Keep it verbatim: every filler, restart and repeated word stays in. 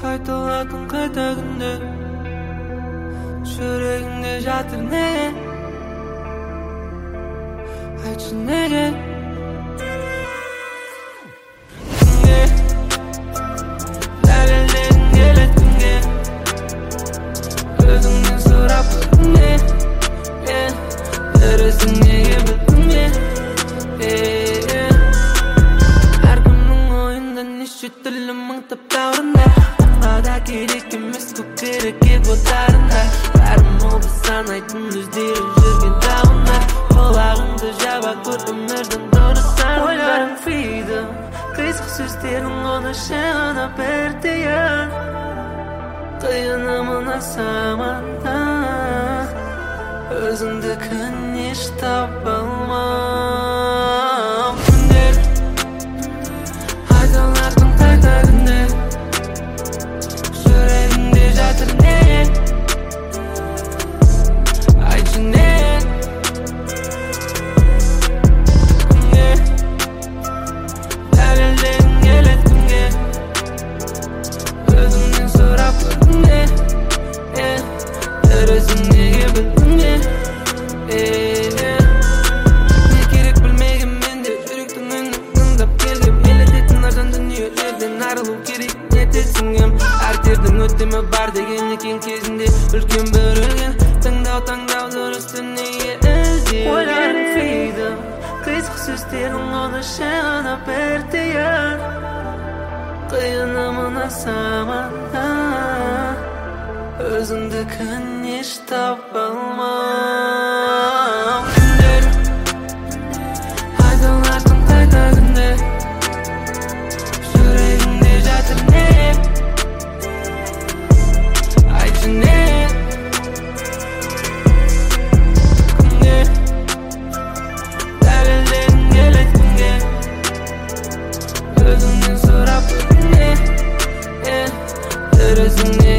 Айтылатын қайта күнде жүрегіңде жатыр неге айтшы неге күнге дәлелдегің келеді күнге өзіңнен сұрап күнге дұрысың неге бүкінге әркімнің ойында неше түрлі мың таптаурында да керек емес көп керекке көтарында бәрін молды санайтын өздері жүрген тауында құлағыңды жаба көр өмірдің дұрыстарын ойларың фриді қисық сөздерің оны шағына бір тиын қиынымын асаманда өзіңдікін еш таба алмам күндер айтылатын қайта күнде жүрегіңде жатыр неге айтшы неге күнге дәлелдегің келеді күнге өзіңнен сұрап күнге дұрысың неге бүкінге не керек білмеген менде жүректің үнін тыңдап келгем елететін арзан дүниелерден арылу керек нетесің кім әртердің өтемі бар деген екен кезінде үлкен бір өлген тыңдау таңдау дұрысты неге іздеу ойларың фриді қисық сөздерің оны шағына бір тиын қиынымын асаманда өзіңдікін еш таба алмам күндер айтылатын қайта күнде жүрегіңде жатыр неге айтшы неге күнге дәлелдегің келеді күнге өзіңнен сұрап күнге дұрысың